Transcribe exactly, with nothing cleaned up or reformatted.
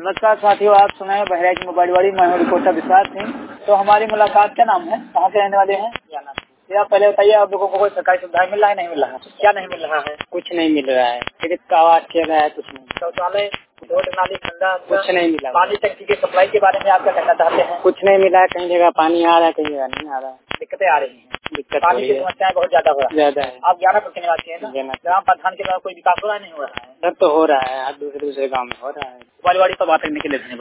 नमस्कार साथियों, आप सुना है बहराइच मोबाइलवाड़ी। मैं हूँ रिपोर्टर विश्वास सिंह। तो हमारी मुलाकात, क्या नाम है, कहाँ से रहने वाले हैं? आप पहले बताइए, आप लोगों को कोई सरकारी सुविधा मिल रहा है, नहीं मिल रहा है? क्या नहीं मिल रहा है? कुछ नहीं मिल रहा है, सिर्फ आवाज के रहा है, कुछ नहीं। शौचालय, रोड, नाली, ठंडा, कुछ नहीं मिला। पानी, टंकी की सप्लाई के बारे में आप क्या कहना चाहते हैं? कुछ नहीं मिला है, कहीं जगह पानी आ रहा है, कहीं जगह नहीं आ रहा है। दिक्कतें आ रही हैं, दिक्कत पानी की समस्याएं बहुत ज्यादा हो रहा है। ज्यादा है। आप ज्ञानापुर के निवासी है ना? ग्राम प्रधान के द्वारा कोई विकास हो रहा है, नहीं हो रहा है? सब तो हो रहा है, दूसरे दूसरे गाँव में हो रहा है। मोबाइलवाड़ी पर बात करने के लिए धन्यवाद।